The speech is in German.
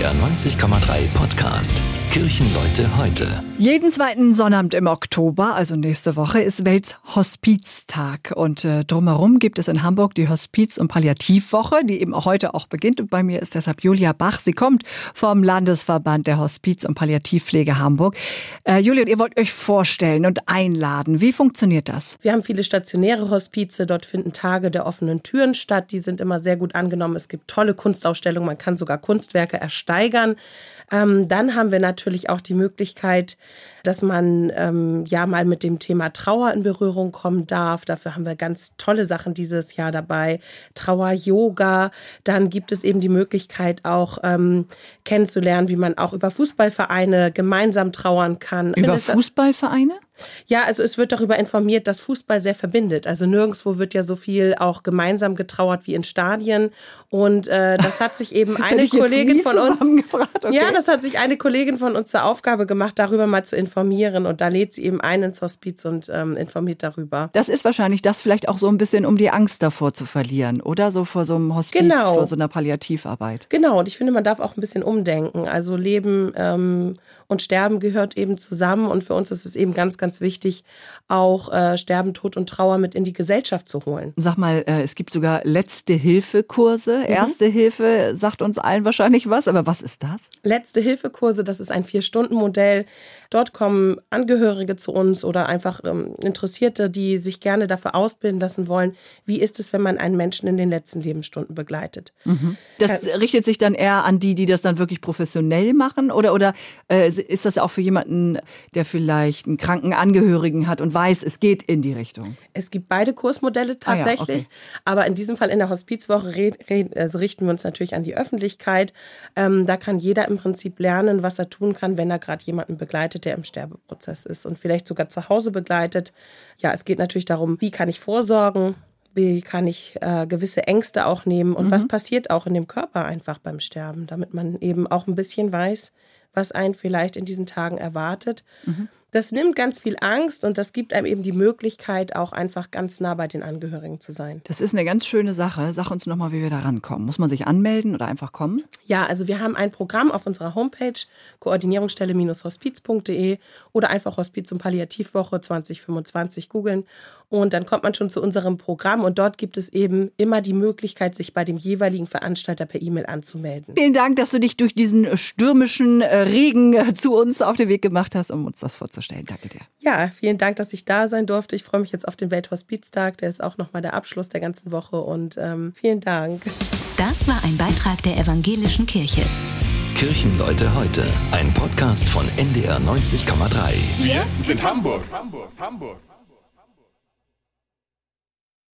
NDR 90,3 Podcast. Kirchenleute heute. Jeden zweiten Sonnabend im Oktober, also nächste Woche, ist Welthospiztag. Und drumherum gibt es in Hamburg die Hospiz- und Palliativwoche, die eben auch heute auch beginnt. Und bei mir ist deshalb Julia Bach. Sie kommt vom Landesverband der Hospiz- und Palliativpflege Hamburg. Julia, ihr wollt euch vorstellen und einladen. Wie funktioniert das? Wir haben viele stationäre Hospize. Dort finden Tage der offenen Türen statt. Die sind immer sehr gut angenommen. Es gibt tolle Kunstausstellungen. Man kann sogar Kunstwerke ersteigern. Dann haben wir natürlich auch die Möglichkeit, dass man mal mit dem Thema Trauer in Berührung kommen darf. Dafür haben wir ganz tolle Sachen dieses Jahr dabei. Trauer-Yoga. Dann gibt es eben die Möglichkeit auch kennenzulernen, wie man auch über Fußballvereine gemeinsam trauern kann. Über Fußballvereine? Ja, also es wird darüber informiert, dass Fußball sehr verbindet. Also nirgendwo wird ja so viel auch gemeinsam getrauert wie in Stadien. Und das hat sich eben eine Kollegin von uns, okay. Ja, das hat sich eine Kollegin von uns zur Aufgabe gemacht, darüber mal zu informieren. Und da lädt sie eben ein ins Hospiz und informiert darüber. Das ist wahrscheinlich das vielleicht auch so ein bisschen, um die Angst davor zu verlieren, oder? So vor so einem Hospiz, vor so einer Palliativarbeit. Genau, und ich finde, man darf auch ein bisschen umdenken. Also Leben und Sterben gehört eben zusammen. Und für uns ist es eben ganz, ganz wichtig, auch Sterben, Tod und Trauer mit in die Gesellschaft zu holen. Sag mal, es gibt sogar Letzte-Hilfe-Kurse. Erste Hilfe sagt uns allen wahrscheinlich was, aber was ist das? Letzte-Hilfe-Kurse, das ist ein 4-Stunden-Modell. Dort kommen Angehörige zu uns oder einfach Interessierte, die sich gerne dafür ausbilden lassen wollen. Wie ist es, wenn man einen Menschen in den letzten Lebensstunden begleitet? Mhm. Das richtet sich dann eher an die das dann wirklich professionell machen? Oder ist das auch für jemanden, der vielleicht einen kranken Angehörigen hat und weiß, es geht in die Richtung? Es gibt beide Kursmodelle tatsächlich. Okay. Aber in diesem Fall in der Hospizwoche richten wir uns natürlich an die Öffentlichkeit. Da kann jeder im Prinzip lernen, was er tun kann, wenn er gerade jemanden begleitet, der im Sterbeprozess ist und vielleicht sogar zu Hause begleitet. Ja, es geht natürlich darum, wie kann ich vorsorgen? Wie kann ich gewisse Ängste auch nehmen? Und was passiert auch in dem Körper einfach beim Sterben, damit man eben auch ein bisschen weiß, was einen vielleicht in diesen Tagen erwartet. Das nimmt ganz viel Angst und das gibt einem eben die Möglichkeit, auch einfach ganz nah bei den Angehörigen zu sein. Das ist eine ganz schöne Sache. Sag uns nochmal, wie wir da rankommen. Muss man sich anmelden oder einfach kommen? Ja, also wir haben ein Programm auf unserer Homepage, koordinierungsstelle-hospiz.de oder einfach Hospiz- und Palliativwoche 2025 googeln. Und dann kommt man schon zu unserem Programm und dort gibt es eben immer die Möglichkeit, sich bei dem jeweiligen Veranstalter per E-Mail anzumelden. Vielen Dank, dass du dich durch diesen stürmischen Regen zu uns auf den Weg gemacht hast, um uns das vorzustellen. Danke dir. Ja, vielen Dank, dass ich da sein durfte. Ich freue mich jetzt auf den Welthospiztag. Der ist auch nochmal der Abschluss der ganzen Woche und vielen Dank. Das war ein Beitrag der Evangelischen Kirche. Kirchenleute heute. Ein Podcast von NDR 90,3. Wir sind Hamburg.